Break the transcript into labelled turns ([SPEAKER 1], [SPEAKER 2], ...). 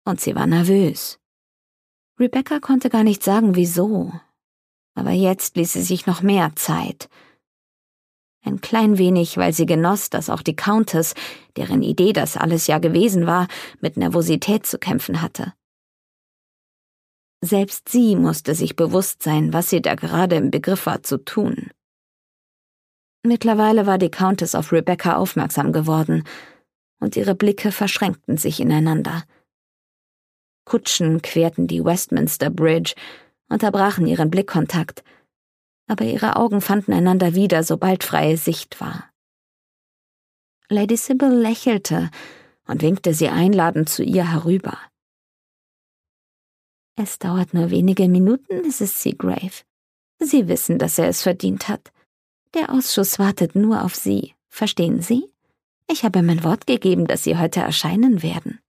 [SPEAKER 1] und sie war nervös. Rebecca konnte gar nicht sagen, wieso, aber jetzt ließ sie sich noch mehr Zeit. Ein klein wenig, weil sie genoss, dass auch die Countess, deren Idee das alles ja gewesen war, mit Nervosität zu kämpfen hatte. Selbst sie musste sich bewusst sein, was sie da gerade im Begriff war zu tun. Mittlerweile war die Countess auf Rebecca aufmerksam geworden, und ihre Blicke verschränkten sich ineinander. Kutschen querten die Westminster Bridge, unterbrachen ihren Blickkontakt, aber ihre Augen fanden einander wieder, sobald freie Sicht war. Lady Sybil lächelte und winkte sie einladend zu ihr herüber. »Es dauert nur wenige Minuten, Mrs. Seagrave. Sie wissen, dass er es verdient hat. Der Ausschuss wartet nur auf Sie, verstehen Sie? Ich habe mein Wort gegeben, dass Sie heute erscheinen werden.«